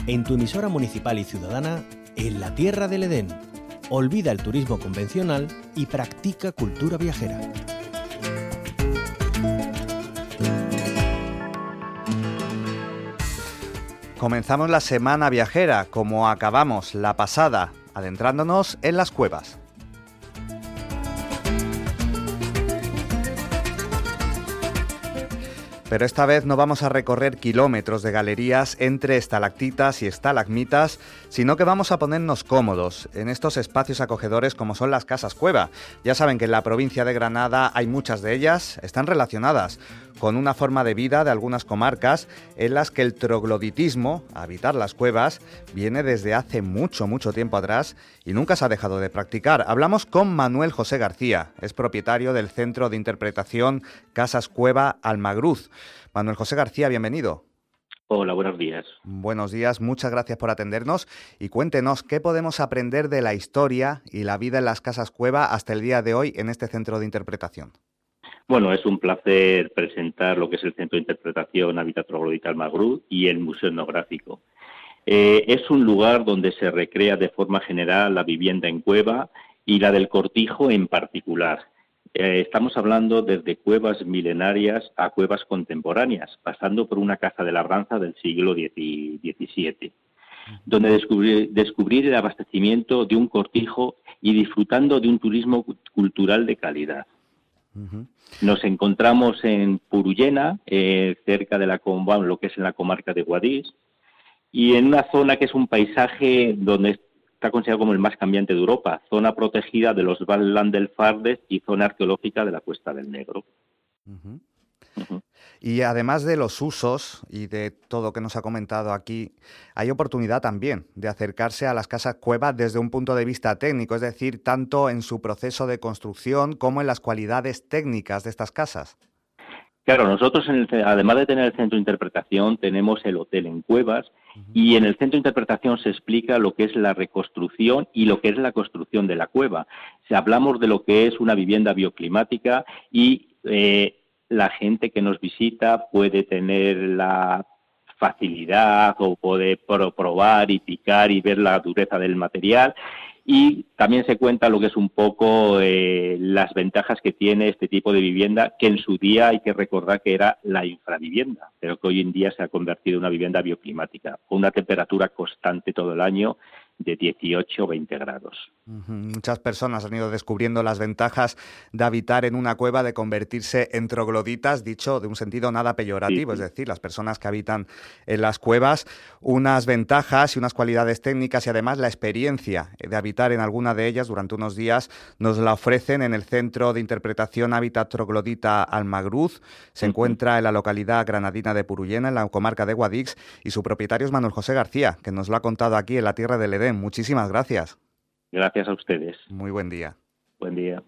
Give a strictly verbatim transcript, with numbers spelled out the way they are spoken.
en tu emisora municipal y ciudadana, en la Tierra del Edén. Olvida el turismo convencional y practica cultura viajera. Comenzamos la semana viajera, como acabamos la pasada, adentrándonos en las cuevas. Pero esta vez no vamos a recorrer kilómetros de galerías entre estalactitas y estalagmitas, sino que vamos a ponernos cómodos en estos espacios acogedores como son las casas cueva. Ya saben que en la provincia de Granada hay muchas de ellas, están relacionadas con una forma de vida de algunas comarcas en las que el trogloditismo, habitar las cuevas, viene desde hace mucho, mucho tiempo atrás y nunca se ha dejado de practicar. Hablamos con Manuel José García, es propietario del Centro de Interpretación Casas Cueva Almagruz. Manuel José García, bienvenido. Hola, buenos días. Buenos días, muchas gracias por atendernos y cuéntenos qué podemos aprender de la historia y la vida en las casas cueva hasta el día de hoy en este Centro de Interpretación. Bueno, es un placer presentar lo que es el Centro de Interpretación Hábitat Troglodita Almagruz y el Museo Etnográfico. Eh, es un lugar donde se recrea de forma general la vivienda en cueva y la del cortijo en particular. Eh, estamos hablando desde cuevas milenarias a cuevas contemporáneas, pasando por una casa de labranza del siglo diecisiete, donde descubrir, descubrir el abastecimiento de un cortijo y disfrutando de un turismo cultural de calidad. Uh-huh. Nos encontramos en Purullena, eh, cerca de la, bueno, lo que es en la comarca de Guadix, y en una zona que es un paisaje donde está considerado como el más cambiante de Europa, zona protegida de los Badlands del Fardes y zona arqueológica de la Cuesta del Negro. Uh-huh. Uh-huh. Y además de los usos y de todo que nos ha comentado aquí, hay oportunidad también de acercarse a las casas cueva desde un punto de vista técnico, es decir, tanto en su proceso de construcción como en las cualidades técnicas de estas casas. Claro, nosotros, en el, además de tener el centro de interpretación, tenemos el hotel en cuevas, uh-huh. Y en el centro de interpretación se explica lo que es la reconstrucción y lo que es la construcción de la cueva. Si hablamos de lo que es una vivienda bioclimática y eh, la gente que nos visita puede tener la facilidad o poder probar y picar y ver la dureza del material. Y también se cuenta lo que es un poco eh, las ventajas que tiene este tipo de vivienda, que en su día hay que recordar que era la infravivienda, pero que hoy en día se ha convertido en una vivienda bioclimática, con una temperatura constante todo el año de dieciocho o veinte grados. Uh-huh. Muchas personas han ido descubriendo las ventajas de habitar en una cueva, de convertirse en trogloditas, dicho de un sentido nada peyorativo, sí, sí. Es decir, las personas que habitan en las cuevas, unas ventajas y unas cualidades técnicas y además la experiencia de habitar en alguna de ellas durante unos días nos la ofrecen en el Centro de Interpretación Hábitat Troglodita Almagruz. Se uh-huh. encuentra en la localidad granadina de Purullena, en la comarca de Guadix, y su propietario es Manuel José García, que nos lo ha contado aquí en la Tierra del Edén. Muchísimas gracias. Gracias a ustedes. Muy buen día. Buen día.